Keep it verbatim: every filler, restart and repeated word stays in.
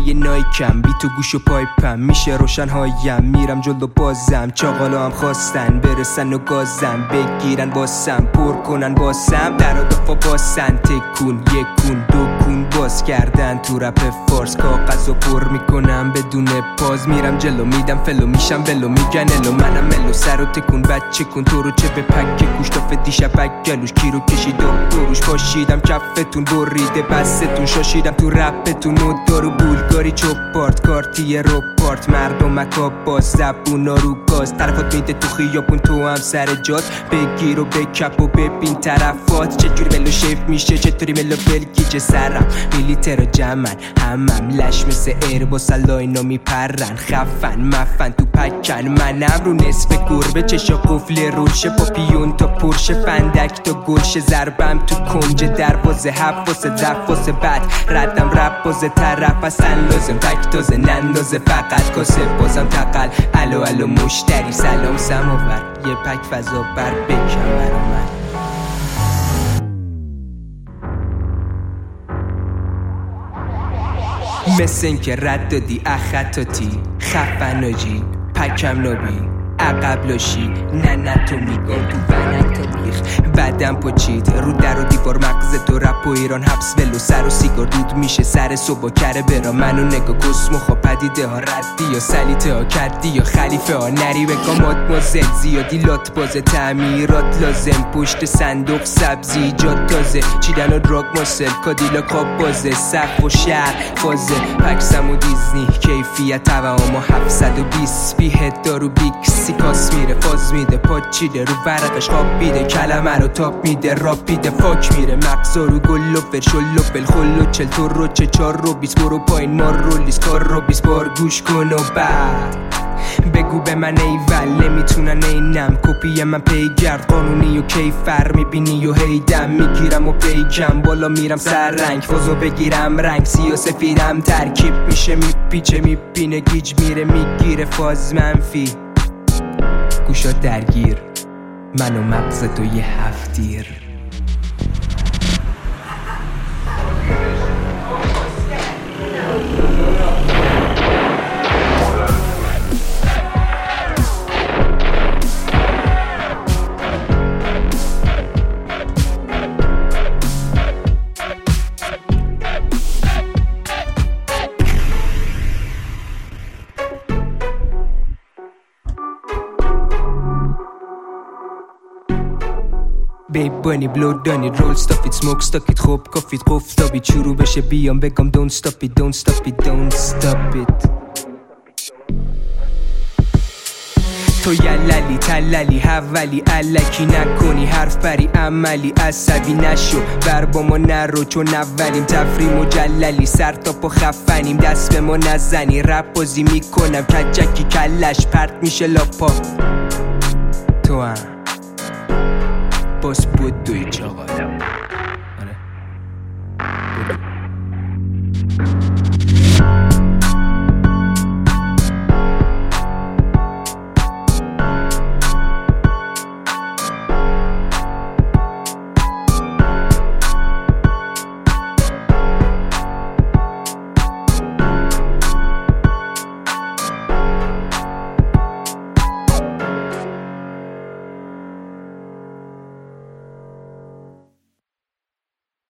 پای نایکم، بی تو گوش و پایپم میشه روشن هایم. میرم جلو بازم، چاقالا هم خواستن برسن و گازم بگیرن باسم، پر کنن باسم در و دفا باسن. تکون یکون دو کون باز کردن تو رپ فارس، کاغذ و پر میکنم بدون پاز. میرم جلو میدم فلو میشم ولو میگن الو، منم ملو سر و تکون بچه کن تو رو چه به پکه گوشتاف دیشبک گلوش کیرو کشیدم دروش پاشیدم کفتون بریده بستون شاشیدم تو رپتون و دارو بولگاری چوپارت کارتی رو پارت مردم مکاب باز زبونا رو گاز. طرفات میده تو خیابون تو هم سر جات بگیر و بکپ و ببین طرفات چجوری ملو شیف میشه چطوری ملو بلگیجه سرم میلیتر و جمن همم لش مثل ایر با سلاینا میپرن خفن مفن تو پکن منم رو نصف گربه چشا قفل روشه پاپیون تا پرشه فندک تا گلشه ضربم تو کنج دروازه حفاظه دفاظه بد ردم رب بازه طرف اصلا لازم تک تازه نندازه فقط کاسه بازم تقل الو الو مشتری سلام سماور یه پک فضا بر بکم برا من. مثل این که رد دادی اخطاتی خفن آجی پکم نابی عقب لاشی نه نه تو میگم تو ونک تا بیخ بدم پاچید رو در و دیوار مغز تو رپ و ایران حبس ولو سر و سیگار دود میشه سر صبح کره برا منو نگاه کسمو خواه پدیده ها ردی یا سلیته ها کردی یا خلیفه ها نری بکامات مازل زیادی لات بازه تعمیرات لازم پشت صندوق سبزی جاد تازه چیدن و دراگ ماسل کادیلا کاب بازه سقف و شهر فازه پکسم و دیزنی کیفیت هوا ما هفتصد و بیست بیهت دارو بیکسی کاس میره فاز میده پاچیده رو ورقش خواب بیده کلمه رو تاپ میده راب بیده فاک میره مغزا رو گل و فرشل و بلخل و چل تو رو چه چار رو بیس برو پایین مار رو لیست کار رو بیس بار گوش کن و بعد بگو به من ایول نمیتونن اینم کپی من پیگرد قانونی و کیفر میبینی و هیدم میگیرم و پیگم بالا میرم سر رنگ فازو بگیرم رنگ سی و سفیدم ترکیب میشه میپیچه میبینه گیج میره میگیره فاز منفی گوشا درگیر من و مغز تو یه هفتیر. بیب بانی بلو دانی رول stop it smoke stuck it خوب کافیت قفتابید شروع بشه بیام بگم don't stop it don't stop it don't stop it. تو یللی تللی حولی علکی نکنی حرف بری عملی عصبی نشو بر با ما نرو چون اولیم تفریم مجللی سر تا پا خفنیم دست به ما نزنی رپ بازی میکنم کجکی کلش پرت میشه لاپا تو هم باس بود دوی چاقالم آره بود